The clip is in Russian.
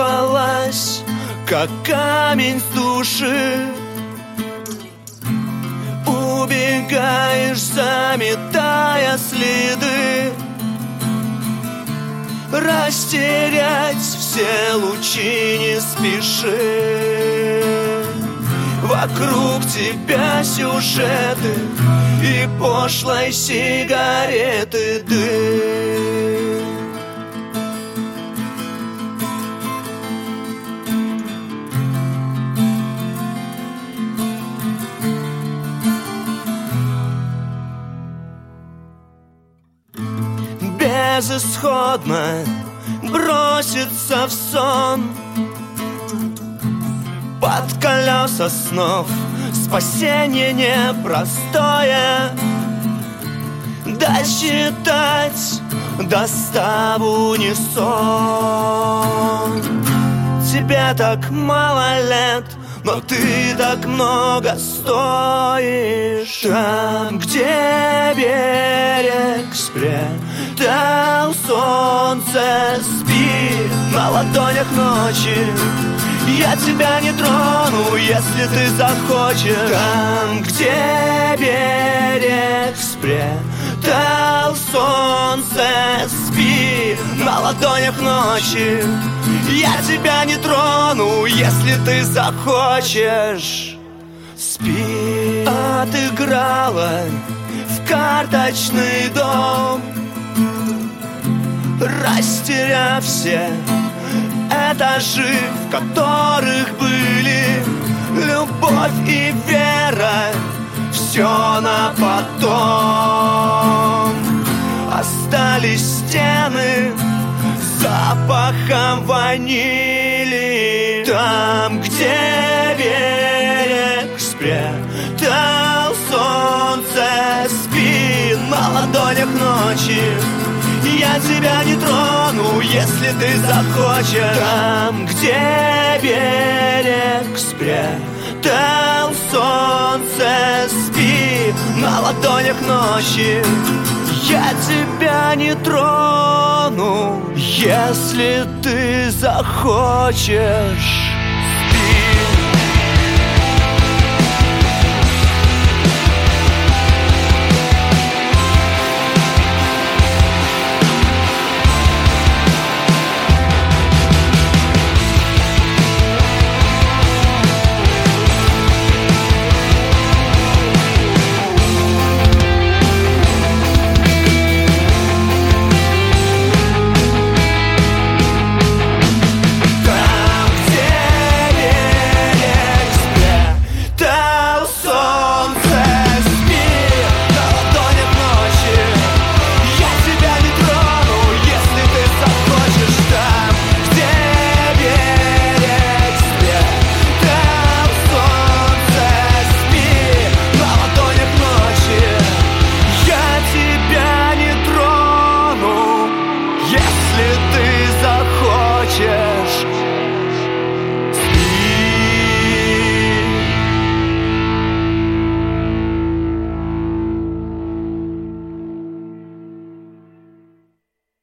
сорвалась, как камень с души. Убегаешь, заметая следы. Растерять все лучи не спеши. Вокруг тебя сюжеты и пошлой сигареты дым. Безысходно броситься в сон под колеса снов. Спасение непростое. Досчитать до 100 в унисон. Тебе так мало лет, но ты так много стоишь. Там, где берег спрятал солнце, спи на ладонях ночи. Я тебя не трону, если ты захочешь. Там, где берег спрятал солнце, спи на ладонях ночи. Я тебя не трону, если ты захочешь. Спи. Отыграла в карточный дом, растеряв все этажи, в которых были любовь и вера. Все на потом. Остались стены с запахом ванили. Там, где берег спрятал солнце, спи на ладонях ночи. Я тебя не трону, если ты захочешь. Там, где берег спрятал солнце, спи на ладонях ночи. Я тебя не трону, если ты захочешь. Спи.